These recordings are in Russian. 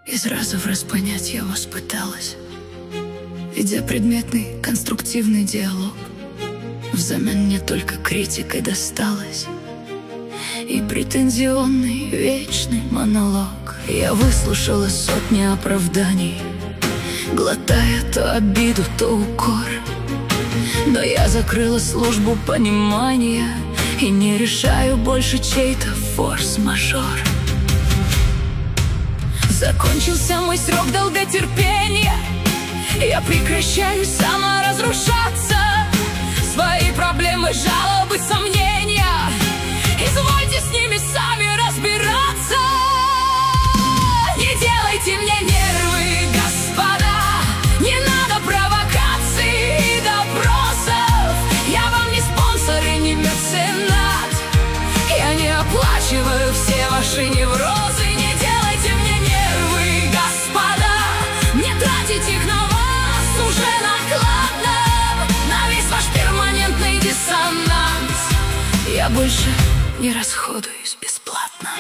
Из раза в раз понять я вас пыталась, ведя предметный конструктивный диалог. Взамен мне только критикой досталось и претензионный вечный монолог. Я выслушала сотни оправданий, глотая то обиду, то укор. Но я закрыла службу понимания и не решаю больше чей-то форс-мажор. Закончился мой срок долготерпения, я прекращаю саморазрушаться. Свои проблемы, жалобы, сомнения, извольте с ними сами разбираться. Не делайте мне нервы, господа, не надо провокаций и допросов. Я вам не спонсор и не меценат, я не оплачиваю все ваши неврозы. Не делайте мне нервы, господа, мне тратить их на вас уже накладно, на весь ваш перманентный диссонанс. Я больше не расходуюсь бесплатно.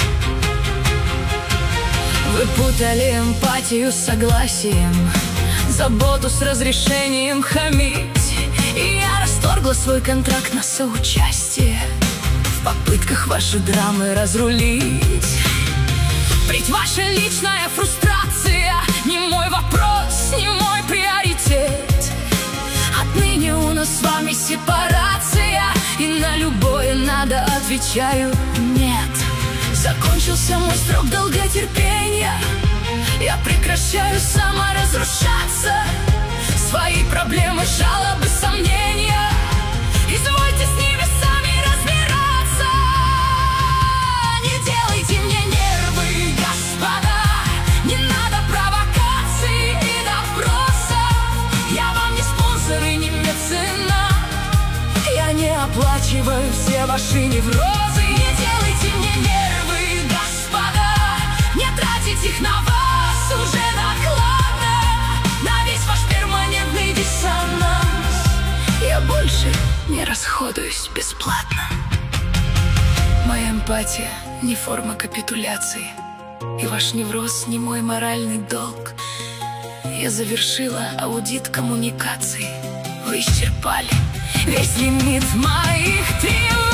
Вы путали эмпатию с согласием, заботу с разрешением хамить, и я расторгла свой контракт на соучастие в попытках ваши драмы разрулить. Ведь ваша личная фрустрация не мой вопрос, не мой приоритет. Отныне у нас с вами сепарация, и на любое надо отвечаю нет. Закончился мой срок долготерпения, я прекращаю саморазрушаться. Свои проблемы, жалобы, сомнения, извольте с ними сами разбираться. Не делайте мне нервы, господа, не надо провокаций и допросов. Я вам не спонсор и не меценат, я не оплачиваю все ваши неврозы. Не делайте мне нервы, господа, не тратить их на вас уже накладно, на весь ваш перманентный диссонанс. Я больше не расходуюсь бесплатно. Моя эмпатия не форма капитуляции, и ваш невроз не мой моральный долг. Я завершила аудит коммуникаций. Вы исчерпали весь лимит моих тревог.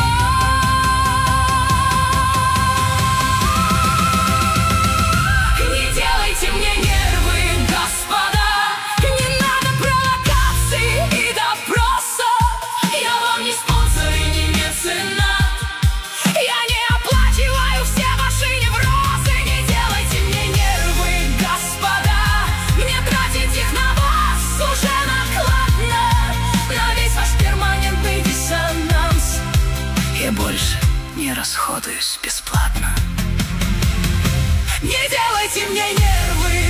Не делайте мне нервы, господа, не надо провокаций и допросов. Я вам не спонсор и не меценат, я не оплачиваю все ваши неврозы. Не делайте мне нервы, господа, мне тратить их на вас уже накладно, на весь ваш перманентный диссонанс. Я больше не расходуюсь бесплатно. Не делайте мне нервы,